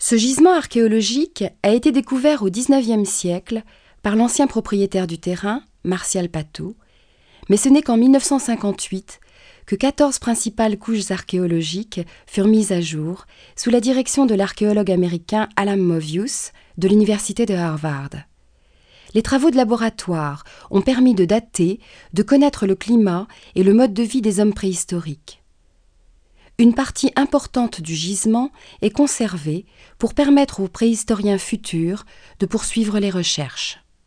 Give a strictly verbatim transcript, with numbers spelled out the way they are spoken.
Ce gisement archéologique a été découvert au dix-neuvième siècle par l'ancien propriétaire du terrain, Martial Patou, mais ce n'est qu'en mille neuf cent cinquante-huit que quatorze principales couches archéologiques furent mises à jour sous la direction de l'archéologue américain Alan Movius de l'université de Harvard. Les travaux de laboratoire ont permis de dater, de connaître le climat et le mode de vie des hommes préhistoriques. Une partie importante du gisement est conservée pour permettre aux préhistoriens futurs de poursuivre les recherches.